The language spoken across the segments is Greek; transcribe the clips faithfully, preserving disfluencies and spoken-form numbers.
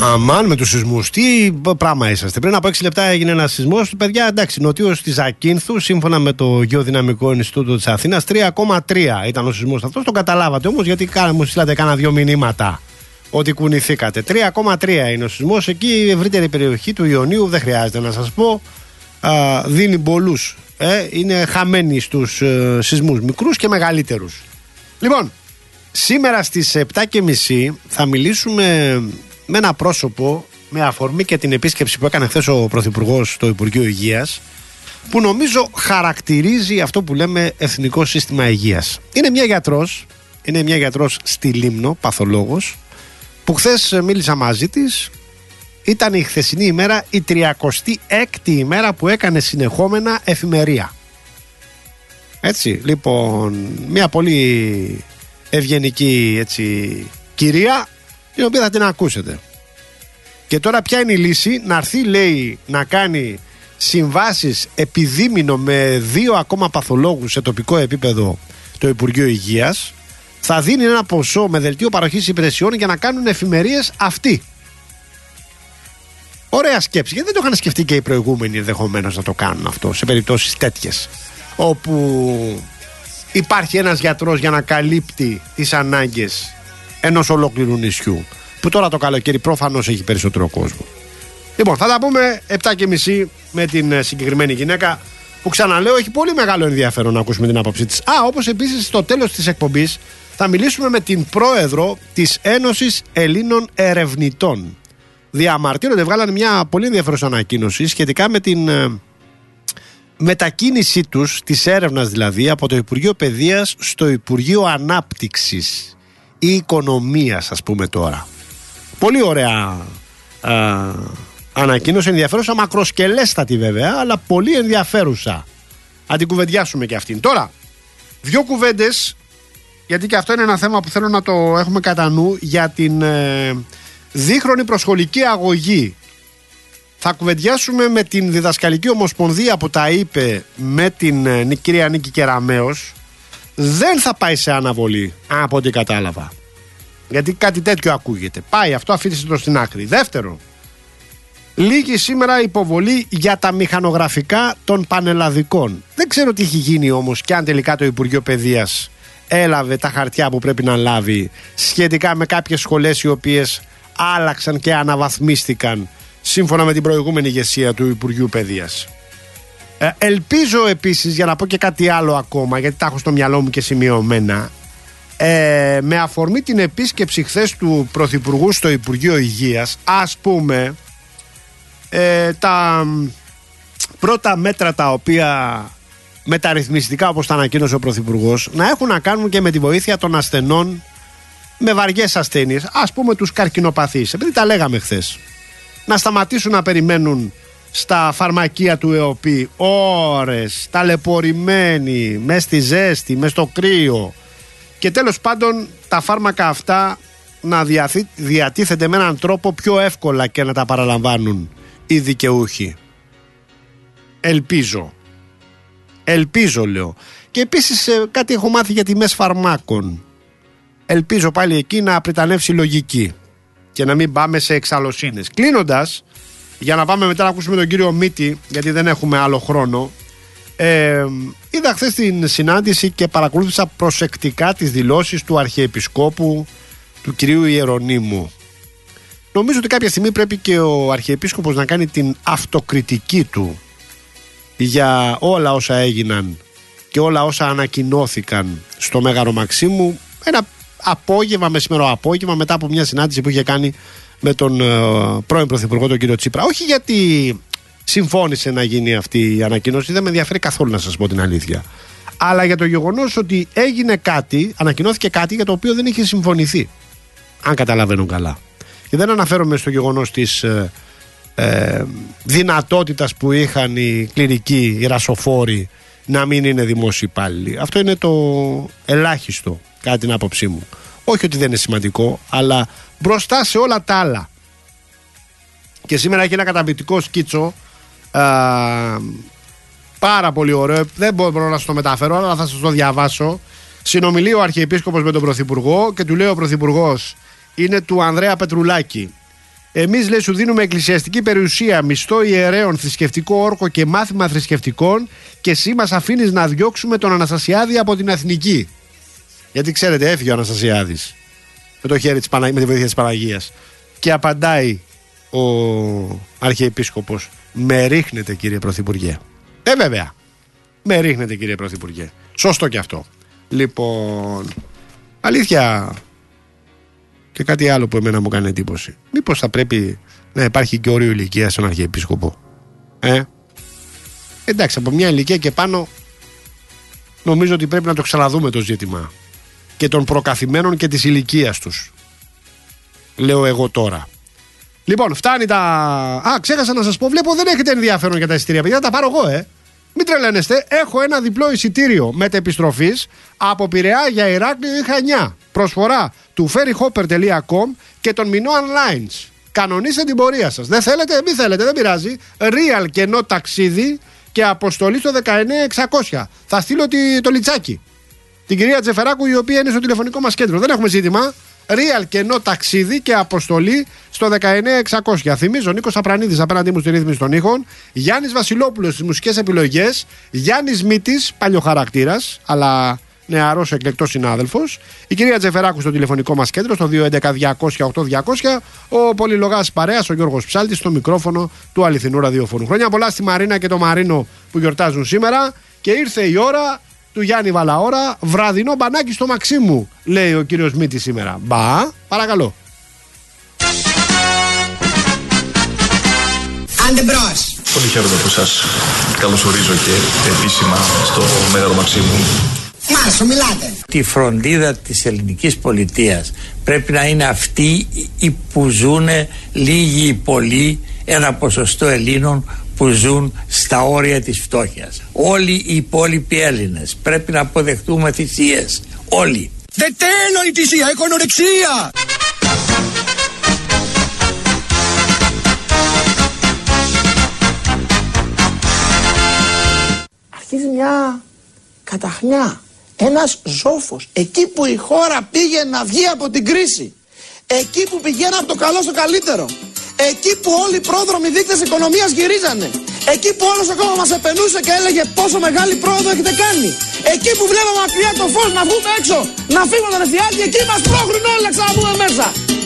Αμάν με τους σεισμούς. Τι πράγμα είσαστε. Πριν από έξι λεπτά έγινε ένας σεισμός. Παιδιά, εντάξει, νοτίως της Ακίνθου, σύμφωνα με το Γεωδυναμικό Ινστιτούτο της Αθήνας, τρία κόμμα τρία ήταν ο σεισμός αυτός. Το καταλάβατε όμως, γιατί μου στείλατε κάνα δύο μηνύματα ότι κουνηθήκατε. τρία κόμμα τρία είναι ο σεισμός. Εκεί η ευρύτερη περιοχή του Ιωνίου, δεν χρειάζεται να σας πω, α, δίνει πολλούς. Ε, είναι χαμένοι στους ε, σεισμούς μικρούς και μεγαλύτερους. Λοιπόν, σήμερα στις επτά και μισή θα μιλήσουμε με ένα πρόσωπο, με αφορμή και την επίσκεψη που έκανε χθες ο Πρωθυπουργός στο Υπουργείο Υγείας, που νομίζω χαρακτηρίζει αυτό που λέμε Εθνικό Σύστημα Υγείας. Είναι μια γιατρός, είναι μια γιατρός στη Λίμνο, παθολόγος, που χθες μίλησα μαζί της. Ήταν η χθεσινή ημέρα η τριακοστή έκτη ημέρα που έκανε συνεχόμενα εφημερία. Έτσι, λοιπόν, μια πολύ ευγενική έτσι, κυρία, την οποία θα την ακούσετε. Και τώρα ποια είναι η λύση? Να έρθει, λέει, να κάνει συμβάσεις επιδίμηνο με δύο ακόμα παθολόγους σε τοπικό επίπεδο το Υπουργείο Υγείας. Θα δίνει ένα ποσό με δελτίο παροχής υπηρεσιών για να κάνουν εφημερίες αυτοί. Ωραία σκέψη, γιατί δεν το είχαν σκεφτεί και οι προηγούμενοι ενδεχομένως να το κάνουν αυτό σε περιπτώσεις τέτοιες, όπου υπάρχει ένας γιατρός για να καλύπτει τις ανάγκες ενός ολόκληρου νησιού, που τώρα το καλοκαίρι προφανώς έχει περισσότερο κόσμο. Λοιπόν, θα τα πούμε επτά και μισή με την συγκεκριμένη γυναίκα, που ξαναλέω έχει πολύ μεγάλο ενδιαφέρον να ακούσουμε την άποψή της. Α, όπως επίσης στο τέλος της εκπομπής θα μιλήσουμε με την πρόεδρο της Ένωσης Ελλήνων Ερευνητών. Διαμαρτύρονται, βγάλανε μια πολύ ενδιαφέρουσα ανακοίνωση σχετικά με την ε, μετακίνησή τους, της έρευνας δηλαδή, από το Υπουργείο Παιδείας στο Υπουργείο Ανάπτυξης ή Οικονομίας, ας πούμε τώρα. Πολύ ωραία ε, ανακοίνωση, ενδιαφέρουσα, μακροσκελέστατη βέβαια, αλλά πολύ ενδιαφέρουσα. Αν την κουβεντιάσουμε και αυτήν. Τώρα, δύο κουβέντες, γιατί και αυτό είναι ένα θέμα που θέλω να το έχουμε κατά νου, για την ε, δίχρονη προσχολική αγωγή. Θα κουβεντιάσουμε με την Διδασκαλική Ομοσπονδία που τα είπε με την ε, κυρία Νίκη Κεραμέως. Δεν θα πάει σε αναβολή, από ό,τι κατάλαβα. Γιατί κάτι τέτοιο ακούγεται. Πάει αυτό, αφήνισε το στην άκρη. Δεύτερο, λίγη σήμερα υποβολή για τα μηχανογραφικά των πανελλαδικών. Δεν ξέρω τι έχει γίνει όμως και αν τελικά το Υπουργείο Παιδείας έλαβε τα χαρτιά που πρέπει να λάβει σχετικά με κάποιες σχολές οι οποίες άλλαξαν και αναβαθμίστηκαν σύμφωνα με την προηγούμενη ηγεσία του Υπουργείου Παιδείας. Ε, ελπίζω επίσης, για να πω και κάτι άλλο ακόμα, γιατί τα έχω στο μυαλό μου και σημειωμένα, ε, με αφορμή την επίσκεψη χθες του Πρωθυπουργού στο Υπουργείο Υγείας, ας πούμε, ε, τα πρώτα μέτρα τα οποία μεταρρυθμιστικά, όπως τα ανακοίνωσε ο Πρωθυπουργός, να έχουν να κάνουν και με τη βοήθεια των ασθενών με βαριές ασθένειες, ας πούμε τους καρκινοπαθείς, επειδή τα λέγαμε χθες. Να σταματήσουν να περιμένουν στα φαρμακεία του ΕΟΠΗ ώρες, ταλαιπωρημένοι, μες στη ζέστη, μες στο κρύο, και τέλος πάντων τα φάρμακα αυτά να διαθή, διατίθεται με έναν τρόπο πιο εύκολα και να τα παραλαμβάνουν οι δικαιούχοι. Ελπίζω. Ελπίζω, λέω. Και επίσης κάτι έχω μάθει για τιμές φαρμάκων. Ελπίζω πάλι εκεί να πριτανεύσει λογική και να μην πάμε σε εξαλωσίνες. Κλείνοντας, για να πάμε μετά να ακούσουμε τον κύριο Μίτη, γιατί δεν έχουμε άλλο χρόνο, ε, είδα χθες την συνάντηση και παρακολούθησα προσεκτικά τις δηλώσεις του Αρχιεπισκόπου, του κυρίου Ιερονύμου. Νομίζω ότι κάποια στιγμή πρέπει και ο Αρχιεπίσκοπος να κάνει την αυτοκριτική του για όλα όσα έγιναν και όλα όσα ανακοινώθηκαν στο Μέγαρο Μαξίμου ένα απόγευμα, μεσημερό απόγευμα, μετά από μια συνάντηση που είχε κάνει με τον uh, πρώην Πρωθυπουργό, τον κύριο Τσίπρα. Όχι γιατί συμφώνησε να γίνει αυτή η ανακοίνωση, δεν με ενδιαφέρει καθόλου, να σας πω την αλήθεια, αλλά για το γεγονός ότι έγινε κάτι, ανακοινώθηκε κάτι για το οποίο δεν είχε συμφωνηθεί, αν καταλαβαίνω καλά. Και δεν αναφέρομαι στο γεγονός της ε, ε, δυνατότητας που είχαν οι κληρικοί, οι ρασοφόροι, να μην είναι δημόσιοι υπάλληλοι. Αυτό είναι το ελάχιστο, κατά την άποψή μου. Όχι ότι δεν είναι σημαντικό, αλλά μπροστά σε όλα τα άλλα. Και σήμερα έχει ένα καταπληκτικό σκίτσο, α, πάρα πολύ ωραίο, δεν μπορώ να σας το μεταφέρω, αλλά θα σας το διαβάσω. Συνομιλεί ο Αρχιεπίσκοπος με τον Πρωθυπουργό και του λέει ο Πρωθυπουργός, είναι του Ανδρέα Πετρουλάκη, Εμείς, λέει, σου δίνουμε εκκλησιαστική περιουσία, μισθό ιερέων, θρησκευτικό όρκο και μάθημα θρησκευτικών, και εσύ μας αφήνεις να διώξουμε τον Αναστασιάδη από την Εθνική. Γιατί ξέρετε, έφυγε ο Αναστασιάδης με το χέρι της Παναγ... με τη βοήθεια της Παναγίας. Και απαντάει ο Αρχιεπίσκοπος: με ρίχνετε, κύριε Πρωθυπουργέ. Ε, βέβαια. Με ρίχνετε, κύριε Πρωθυπουργέ. Σωστό και αυτό. Λοιπόν, αλήθεια. Και κάτι άλλο που εμένα μου κάνει εντύπωση. Μήπως θα πρέπει να υπάρχει και όριο ηλικία στον Αρχιεπίσκοπο? Ε, εντάξει, από μια ηλικία και πάνω νομίζω ότι πρέπει να το ξαναδούμε το ζήτημα και των προκαθημένων και της ηλικίας τους. Λέω εγώ τώρα. Λοιπόν, φτάνει τα... Α, ξέχασα να σας πω, βλέπω δεν έχετε ενδιαφέρον για τα εισιτήρια, παιδιά, θα τα πάρω εγώ, ε. Μην τρελαίνεστε, έχω ένα διπλό εισιτήριο μετεπιστροφής από Πειραιά για Ηράκλειο ή Χανιά. Προσφορά του ferryhopper τελεία com και των Minoan Lines. Κανονίστε την πορεία σας. Δεν θέλετε, μη θέλετε, δεν πειράζει. Real κενό ταξίδι και αποστολή στο δεκαεννιά εξακόσια. Θα στείλω τη, το λιτσάκι. Την κυρία Τζεφεράκου, η οποία είναι στο τηλεφωνικό μας κέντρο. Δεν έχουμε ζήτημα. Real κενό ταξίδι και αποστολή στο δεκαεννιά εξακόσια. Θυμίζω, Νίκος Απρανίδης απέναντί μου στη ρύθμιση των ήχων, Γιάννης Βασιλόπουλος στις μουσικές επιλογές, Γιάννης Μήτης, παλιοχαρακτήρας, αλλά νεαρός εκλεκτός συνάδελφος, η κυρία Τζεφεράκου στο τηλεφωνικό μας κέντρο, στο δύο έντεκα διακόσια οκτώ διακόσια, ο πολυλογάς παρέας, ο Γιώργος Ψάλτης, στο μικρόφωνο του αληθινού ραδιοφώνου. Χρόνια πολλά στη Μαρίνα και το Μαρίνο που γιορτάζουν σήμερα, και ήρθε η ώρα του Γιάννη Βαλαώρα, βραδινό μπανάκι στο Μαξίμου, λέει ο κύριος Μήτης σήμερα. Μπα, παρακαλώ. Άντε μπρος. Πολύ χαίρομαι που σας καλωσορίζω και επίσημα στο Μέγαρο Μαξίμου. Μάσο, μιλάτε. Τη φροντίδα της ελληνικής πολιτείας πρέπει να είναι αυτοί που ζουν λίγοι ή πολλοί, ένα ποσοστό Ελλήνων που ζουν στα όρια της φτώχειας. Όλοι οι υπόλοιποι Έλληνες πρέπει να αποδεχτούμε θυσίες. Όλοι. Δεν θέλω η θυσία, έχω ανορεξία. Αρχίζει μια καταχνιά, ένας ζόφος. Εκεί που η χώρα πήγε να βγει από την κρίση, εκεί που πηγαίνει από το καλό στο καλύτερο, εκεί που όλοι οι πρόδρομοι δείκτες οικονομίας γυρίζανε, εκεί που όλος ο κόσμος μας επενούσε και έλεγε πόσο μεγάλη πρόοδο έχετε κάνει, εκεί που βλέπαμε μακριά το φως να βγούμε έξω, να φύγουμε τον εφιάλτη, εκεί μας πρόχνουν όλοι να ξαναμπούμε μέσα.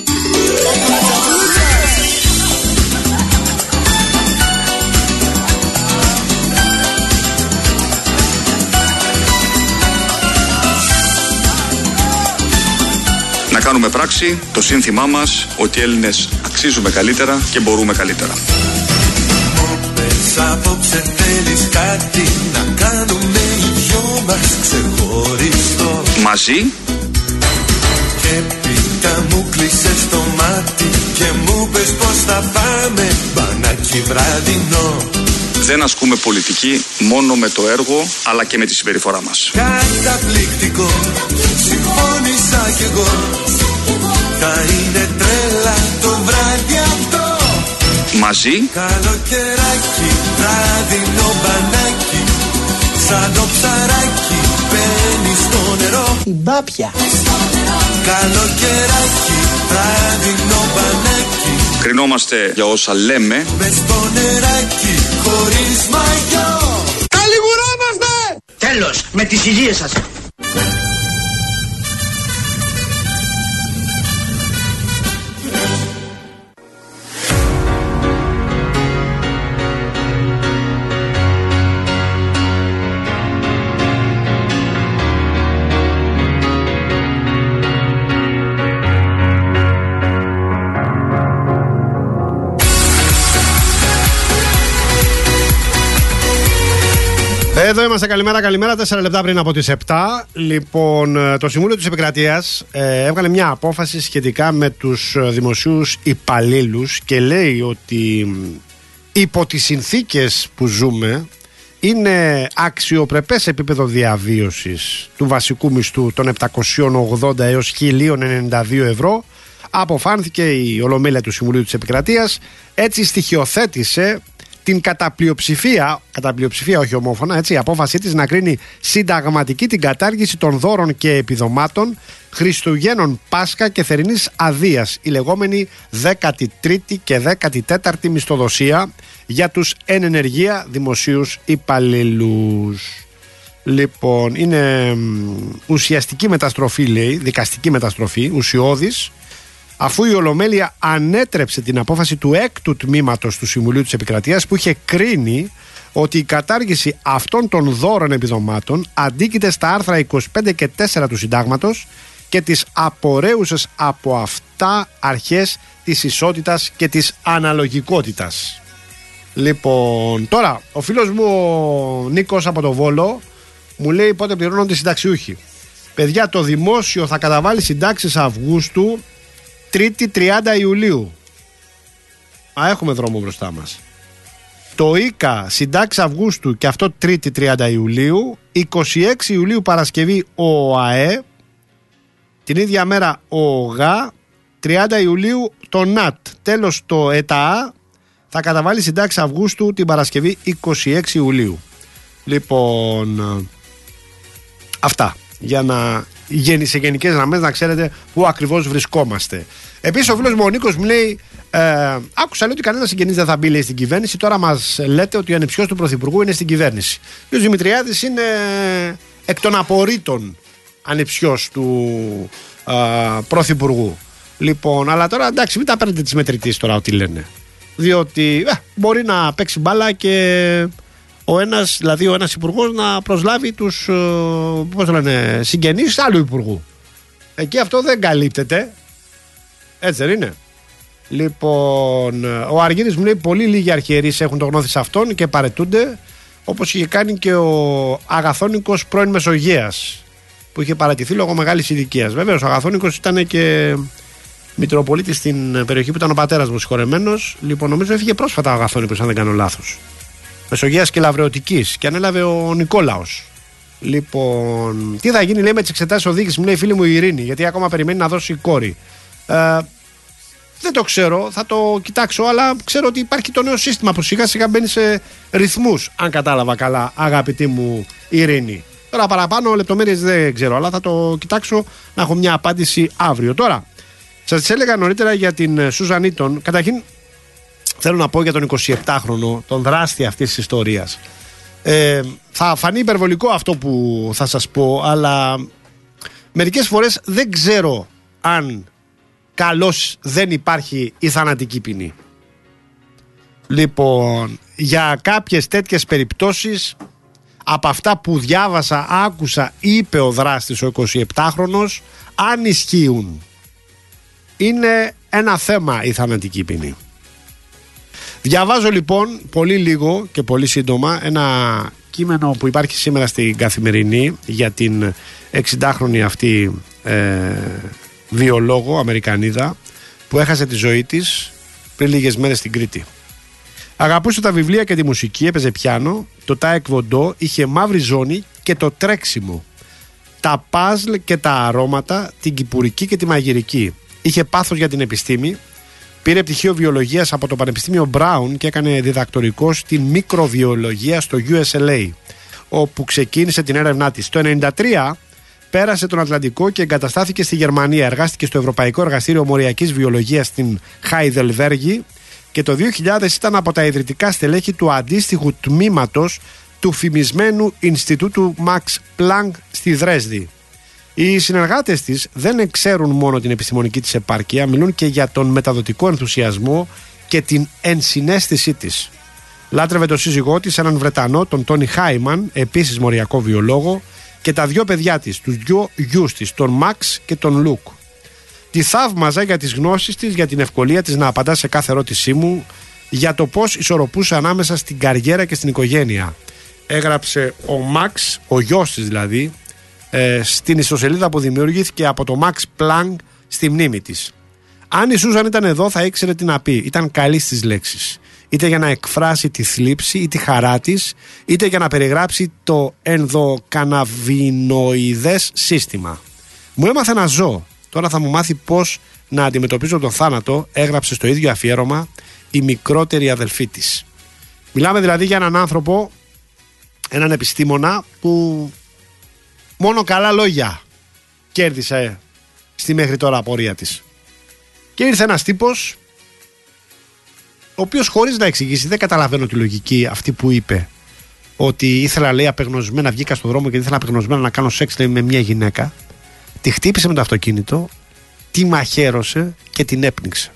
Να κάνουμε πράξη το σύνθημά μας ότι οι Έλληνες αξίζουμε καλύτερα και μπορούμε καλύτερα. Απόψε θέλεις κάτι να κάνουμε οι δυο μας ξεχωριστό. Μαζί. Και πίτα μου κλείσες το μάτι και μου πες πως θα πάμε μπανάκι βραδινό. Δεν ασκούμε πολιτική μόνο με το έργο, αλλά και με τη συμπεριφορά μας. Καταπληκτικό, συμφώνησα κι εγώ. Θα είναι τρέλα το βράδυ αυτό. Μαζί. Καλοκαιράκι, βράδινο μπανάκι, σαν το ψαράκι μπαίνει στο νερό. Η μπάπια. Καλοκαιράκι, βράδινο μπανάκι, Κρινόμαστε για όσα λέμε. μες στο νεράκι, χωρίς μαγιό. Καλιγουρόμαστε! Τέλος, με τις υγείες σας. Εδώ είμαστε, καλημέρα, καλημέρα. Τέσσερα λεπτά πριν από τις επτά. Λοιπόν, το Συμβούλιο της Επικρατείας ε, έβγαλε μια απόφαση σχετικά με τους δημοσίους υπαλλήλους και λέει ότι υπό τις συνθήκες που ζούμε είναι αξιοπρεπές επίπεδο διαβίωσης του βασικού μισθού των επτακόσια ογδόντα έως χίλια ενενήντα δύο ευρώ. Αποφάνθηκε η Ολομέλεια του Συμβουλίου της Επικρατείας. Έτσι στοιχειοθέτησε την καταπλειοψηφία, καταπλειοψηφία όχι ομόφωνα, έτσι, η απόφασή της να κρίνει συνταγματική την κατάργηση των δώρων και επιδομάτων Χριστουγέννων, Πάσχα και θερινής αδείας, η λεγόμενη δέκατη τρίτη και δέκατη τέταρτη μισθοδοσία για τους εν ενεργεία δημοσίους υπαλλήλους. Λοιπόν, είναι ουσιαστική μεταστροφή, λέει, δικαστική μεταστροφή, ουσιώδης, αφού η Ολομέλεια ανέτρεψε την απόφαση του έκτου τμήματος του Συμβουλίου της Επικρατείας που είχε κρίνει ότι η κατάργηση αυτών των δώρων επιδομάτων αντίκειται στα άρθρα είκοσι πέντε και τέσσερα του Συντάγματος και τις απορρέουσες από αυτά αρχές της ισότητας και της αναλογικότητας. Λοιπόν, τώρα ο φίλος μου ο Νίκος από το Βόλο μου λέει πότε πληρώνονται οι συνταξιούχοι. Παιδιά, το δημόσιο θα καταβάλει συντάξεις Αυγούστου Τρίτη τριάντα Ιουλίου. Α, έχουμε δρόμο μπροστά μας. Το ΙΚΑ συντάξεις Αυγούστου και αυτό Τρίτη τριάντα Ιουλίου. είκοσι έξι Ιουλίου Παρασκευή ο ΟΑΕ. Την ίδια μέρα ο ΟΓΑ. τριάντα Ιουλίου το ΝΑΤ. Τέλος το ΕΤΑΑ θα καταβάλει συντάξεις Αυγούστου την Παρασκευή είκοσι έξι Ιουλίου. Λοιπόν, αυτά για να σε γενικές γραμμές να ξέρετε πού ακριβώς βρισκόμαστε. Επίσης ο φίλος μου ο Νίκος μου λέει ε, άκουσα λέει ότι κανένας συγγενής δεν θα μπει λέει, στην κυβέρνηση. Τώρα μας λέτε ότι ο ανιψιός του Πρωθυπουργού είναι στην κυβέρνηση. Ο Δημητριάδης είναι εκ των απορρίτων ανιψιός του ε, Πρωθυπουργού. Λοιπόν, αλλά τώρα εντάξει, μην τα παίρνετε τις μετρητής τώρα ό,τι λένε. Διότι ε, μπορεί να παίξει μπάλα και ο ένας, δηλαδή ο ένας υπουργός να προσλάβει τους πώς λένε, συγγενείς άλλου υπουργού. Εκεί αυτό δεν καλύπτεται. Έτσι δεν είναι? Λοιπόν, ο Αργύρης μου λέει πολύ λίγοι αρχιερείς έχουν το γνώθι σε αυτόν και παρετούνται, όπως είχε κάνει και ο Αγαθόνικος πρώην Μεσογείας που είχε παρατηθεί λόγω μεγάλης ηλικίας. Βεβαίως ο Αγαθόνικος ήταν και Μητροπολίτης στην περιοχή που ήταν ο πατέρας μου συγχωρεμένος. Λοιπόν, νομίζω έφυγε πρόσφατα ο Αγαθόνικος, αν δεν κάνω λάθος. Μεσογείας και Λαβρεωτικής και ανέλαβε ο Νικόλαος. Λοιπόν, τι θα γίνει λέει με τις εξετάσεις οδήγησης, μου λέει η φίλη μου η Ειρήνη, γιατί ακόμα περιμένει να δώσει κόρη. Ε, δεν το ξέρω, θα το κοιτάξω, αλλά ξέρω ότι υπάρχει το νέο σύστημα που σιγά σιγά μπαίνει σε ρυθμούς, αν κατάλαβα καλά, αγαπητή μου Ειρήνη. Τώρα παραπάνω λεπτομέρειες δεν ξέρω, αλλά θα το κοιτάξω να έχω μια απάντηση αύριο. Τώρα, σας έλεγα νωρίτερα για την Σούζαν Ήτον. Καταρχήν, θέλω να πω για τον εικοσιεπτάχρονο, τον δράστη αυτής της ιστορίας. Ε, θα φανεί υπερβολικό αυτό που θα σας πω, αλλά μερικές φορές δεν ξέρω αν καλώς δεν υπάρχει η θανατική ποινή. Λοιπόν, για κάποιες τέτοιες περιπτώσεις, από αυτά που διάβασα, άκουσα, είπε ο δράστης ο εικοσιεπτάχρονος, αν ισχύουν. Είναι ένα θέμα η θανατική ποινή. Διαβάζω λοιπόν πολύ λίγο και πολύ σύντομα ένα κείμενο που υπάρχει σήμερα στην Καθημερινή για την εξηντάχρονη αυτή ε, βιολόγο Αμερικανίδα που έχασε τη ζωή της πριν λίγες μέρες στην Κρήτη. Αγαπούσε τα βιβλία και τη μουσική, έπαιζε πιάνο, το τάεκβοντό, είχε μαύρη ζώνη και το τρέξιμο, τα παζλ και τα αρώματα, την κυπουρική και τη μαγειρική. Είχε πάθος για την επιστήμη. Πήρε πτυχίο βιολογίας από το Πανεπιστήμιο Μπράουν και έκανε διδακτορικό στην μικροβιολογία στο γιου ες ελ έι, όπου ξεκίνησε την έρευνά της. Το χίλια εννιακόσια ενενήντα τρία πέρασε τον Ατλαντικό και εγκαταστάθηκε στη Γερμανία. Εργάστηκε στο Ευρωπαϊκό Εργαστήριο Μοριακής Βιολογίας στην Χάιδελβέργη και το δύο χιλιάδες ήταν από τα ιδρυτικά στελέχη του αντίστοιχου τμήματος του φημισμένου Ινστιτούτου Max Planck στη Δρέσδη. Οι συνεργάτες της δεν ξέρουν μόνο την επιστημονική της επάρκεια, μιλούν και για τον μεταδοτικό ενθουσιασμό και την ενσυναίσθησή της. Λάτρευε τον σύζυγό της, έναν Βρετανό, τον Τόνι Χάιμαν, επίσης μοριακό βιολόγο, και τα δυο παιδιά της, τους δυο γιους της, τον Μαξ και τον Λουκ. Τη θαύμαζα για τις γνώσεις της, για την ευκολία της να απαντά σε κάθε ερώτησή μου, για το πώς ισορροπούσε ανάμεσα στην καριέρα και στην οικογένεια. Έγραψε ο Μαξ, ο γιος της δηλαδή, στην ιστοσελίδα που δημιουργήθηκε από το Max Planck στη μνήμη της. Αν η Σούζαν ήταν εδώ θα ήξερε τι να πει. Ήταν καλή στις λέξεις, είτε για να εκφράσει τη θλίψη ή τη χαρά της, είτε για να περιγράψει το ενδοκαναβινοειδές σύστημα. Μου έμαθε να ζω, τώρα θα μου μάθει πώς να αντιμετωπίζω τον θάνατο, έγραψε στο ίδιο αφιέρωμα η μικρότερη αδελφή της. Μιλάμε δηλαδή για έναν άνθρωπο, έναν επιστήμονα που μόνο καλά λόγια κέρδισε στη μέχρι τώρα απορία της. Και ήρθε ένας τύπος ο οποίος, χωρίς να εξηγήσει, δεν καταλαβαίνω τη λογική αυτή που είπε ότι ήθελα, λέει, απεγνωσμένα, βγήκα στον δρόμο και ήθελα απεγνωσμένα να κάνω σεξ, λέει, με μια γυναίκα. Τη χτύπησε με το αυτοκίνητο, τη μαχαίρωσε και την έπνιξε.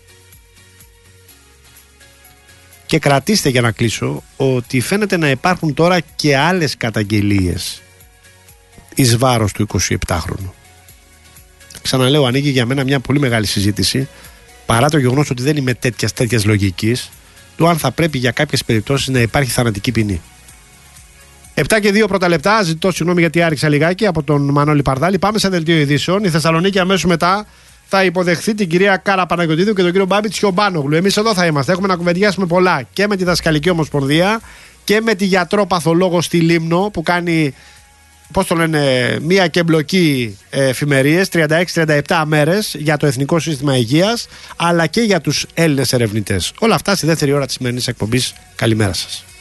Και κρατήστε, για να κλείσω, ότι φαίνεται να υπάρχουν τώρα και άλλες καταγγελίες εις βάρος του εικοσιεπτάχρονου. Ξαναλέω, ανοίγει για μένα μια πολύ μεγάλη συζήτηση, παρά το γεγονός ότι δεν είμαι τέτοιας τέτοιας λογικής, του αν θα πρέπει για κάποιες περιπτώσεις να υπάρχει θανατική ποινή. επτά και δύο πρώτα λεπτά, ζητώ συγγνώμη γιατί άριξα λιγάκι, από τον Μανώλη Παρδάλη. Πάμε σε δελτίο ειδήσεων. Η Θεσσαλονίκη αμέσως μετά θα υποδεχθεί την κυρία Κάρα Παναγιωτίδου και τον κύριο Μπάμπη Τσιομπάνογλου. Εμείς εδώ θα είμαστε. Έχουμε να κουβεντιάσουμε πολλά και με τη Δασκαλική Ομοσπονδία και με τη γιατρό παθολόγο στη Λίμνο που κάνει, πώς το λένε, μία και μπλοκή εφημερίες, τριάντα έξι τριάντα επτά μέρες για το Εθνικό Σύστημα Υγείας, αλλά και για τους Έλληνες ερευνητές. Όλα αυτά στη δεύτερη ώρα της σημερινής εκπομπής. Καλημέρα σας.